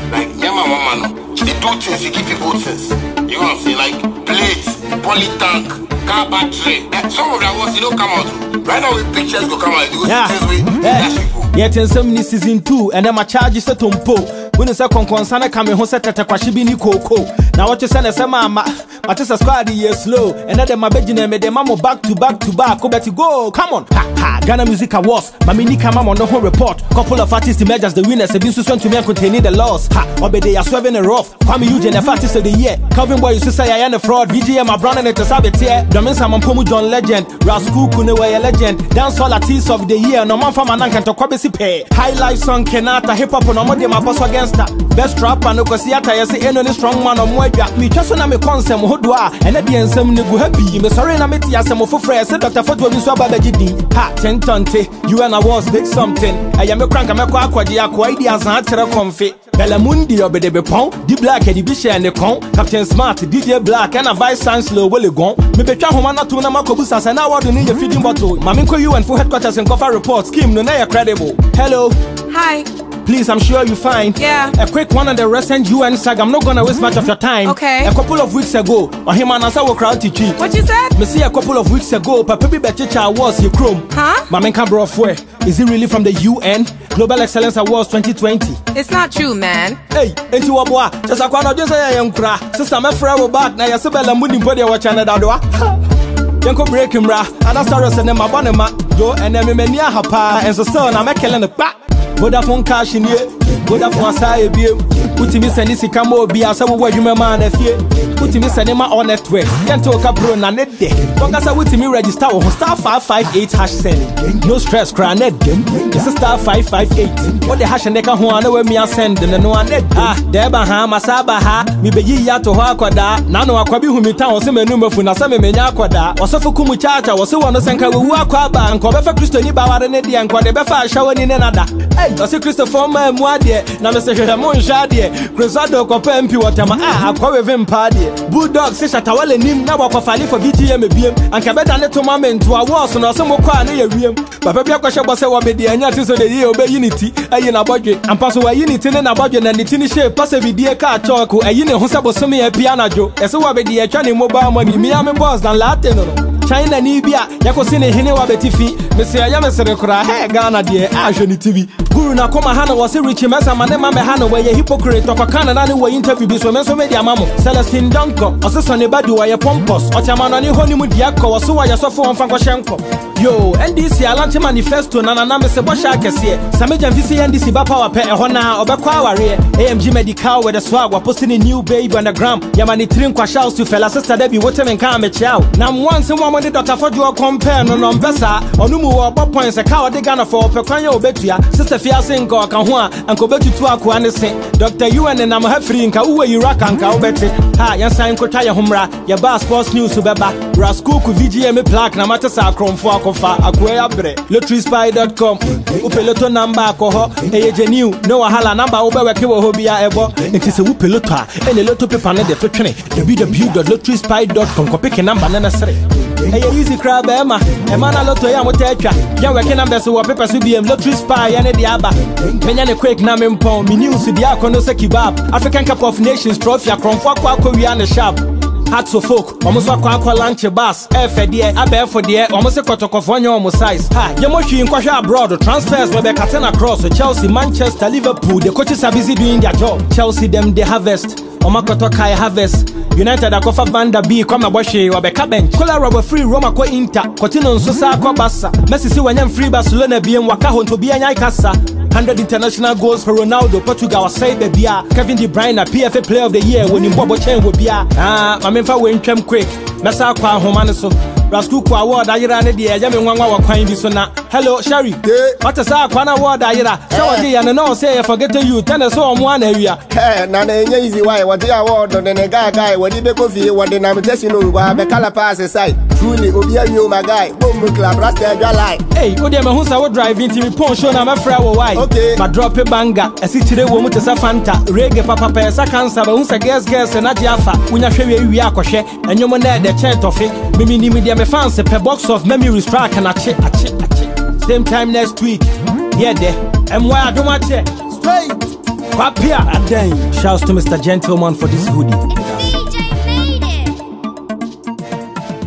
Like, yeah, my mama, they do things, they give people things. You know what I'm saying? Like, plates, poly tank, car battery. Some of that was, you know, come out. Right now, with pictures go come out. You go see things with dash people. Yet in some season 2, and then my charges set on po. When it's a conconsana coming home, set at a quashibini coco. Now, what you send us a mama, but it's a squad year slow. And then my bedroom made the mamma back to back. Go back to go. Come on. Ha. Ghana Music Awards. Mamini Kamam on the whole report. Couple of artists emerge as the winners. Have been sent to me and containing the loss. Ha. Obe they are swerving a rough. Kwame Eugene, the artist of the year. Calvin Boy, you say I am a fraud. VGM, my brand and it's a saboteur. Domin Samon Pomu John Legend. Rascal Kunewe a legend. Dance all artists of the year. No man from Anankan to Kwabesi Pay. High life song Kenata. Hip hop on Omode, my boss against that. Best rapper no kosiata yesi eno ni strong man omwedwa me twaso na me konsem hodwa ene de ensem ne gu happy me sorry na me ti asem ofofre se Dr. Foto bi so ababagidi ha 10 tonte you and I was big something I am a crank me kwa akwaje akwa idi azan tere konfe Belamundi obede be pon di black e di bi share ne kon Captain Smart DJ Black and a Vice Chancellor wele gon me betwa homa na to na makobusa se na award ni ye feeding bottle mame ko UN for headquarters and cover report scheme no na ye credible. Hello. Hi. Please, I'm sure you find. Yeah. A quick one on the recent UN saga. I'm not gonna waste much of your time. Okay. A couple of weeks ago, Ohimanasa will crowd to cheat. What you said? Me see a couple of weeks ago, Papa Bechicha Awards, you chrome. Huh? Mamenka Brofwe. Is it really from the UN? Global Excellence Awards 2020. It's not true, man. Hey, into Wabwa. Just a quano, just a young cra. Sister, my friend will back. Now, Yasabella Moody body watch another door. Yanko break him, ra. And that's how I send him a bonema. Go and then me near Hapa and so son, I'm a killing the back. Vodafone cash in here, Vodafone aside beer. Put me sending Sikamo be as I would you man if you put me sending my own network. Can't talk about na net day. Don't gas with me register on star 558 hash send. No stress, cry net game. This is star 558. What the hash and they can where me send them no net. Ah, Deba ha, Masaba ha, me be ya to Hakwada. Nano Akwabi who me town, some number for Nasame Menyakwada. Was so for Kumuchacha, was so on the Sanka Wakwaba and Kobefa Christo Niba and Nedi and Quadebefa showing in another. Hey, I see Christopher Mwadi, Namaste Ramon Shadi, Cruzado Copempi Watama, Aqua Vimpadi. Bulldog says at our name now for VTM BM and Cabeta Neto Moment to our walls and some more near Rim. But Papa was a baby and yet is the year obey unity, a yin a budget, and pass away unity in a budget and the tiny shape, pass a video car talk, a yin who sumi a piano joke, as a baby a Chani mobile money, me am a boss than Latin. China Nibia, Yakosine Hinewa Betifi, Messiah Yamasakura, hey Ghana dear, Ashoni TV. Guru Nakoma Hana was a rich mess, and Manema Hana, where a hypocrite of a Canada way interview this woman so media mammo, Celestine Dunko, or Sonny Badu, a pompous, or Tamanani honeymoon Diako, or so I saw for Frankoshenko. Yo, NDC Alanti Manifesto, Nana Sebosha Cassia, Samajan VC NDC Bapa, Hona, or Bakwa, AMG Medical with a swag, were posting a new baby on the gram. Yamani Trinkwa shouts to fella sister Debbie, whatever and come chow. Now once someone the Dr. Fojo compare no Bessa, or Numu or Bob points a cow de Ghana for Pequano Betia, Sister Fiasenko, Kahua, and Kobetu to Aquanis, Dr. UN and I'm free in Kaua, Iraq and Kaubeti. Ha, Yansan Kotaya Humra, Yaba Sports News Subeba, Raskuku VGM plaque, Namatasa Chrome for Aqua Bre, LotterySpy.com, Upeloto number, Coho, New, no Hala number, Obekiwa Hobia Ebo, it is a Upelota, and a lot of people on the www.lotteryspy.com, copy number necessary. Hey, easy crab, Emma, Emana Lotto, Yamotecha, Yawakan numbers who are papers to be a lottery spy and the Abba. Penyan a quick Namimpon, Minus, the Akonosaki Bab, African Cup of Nations trophy, Kronfakwa Korean shop. Hats of folk, almost a quack lunch a bus, FDA, a bear for the almost a quarter of 1 year size. Ha, Yamoshi in Kwasha abroad, transfers where they cut across Chelsea, Manchester, Liverpool, the coaches are busy doing their job. Chelsea, them they harvest. Omakoto Kai harvest. United Akofa Banda B, Kwama Boshi, Wabeka bench. Kola rubber free Roma Ko Inter, Cotino Sosa Kobasa. Messi see when free Barcelona BM Wakahon to be a Nyakasa. 100 international goals for Ronaldo, Portugal, say the Bia, Kevin De Bruyne, PFA Player of the Year, when you Bobo Chen will be a Mamma win Chem quick. Messa Kwa Homaniso. Raskuku award ayira ne de yame nwanwa wakwan bi so na. Hello Sherry. What is our kwana award ayira? So what dey and no say forget you tell us so omo na awia. Na na enye easy why what dey award on the guy what dey go fie what dey na invitation no go be kala pass side. Truly obi anyo my guy. Bomb club rasta your lie. Hey, odi me hu sa wo driving to me pon show na my friend wo why. Okay. Ma drop a banger. Esi chire wo mu te sa Fanta. Reggae papa pesa cancer ba hu sa girls na di afa. Unya hwe wi akohwe. Enyomo na de chat of it. Mimi ni media me fans per box of memories track and ache. Same time next week. Yeah, there. And why I don't want it. Straight. Kwapia. Shouts to Mr. Gentleman for this hoodie.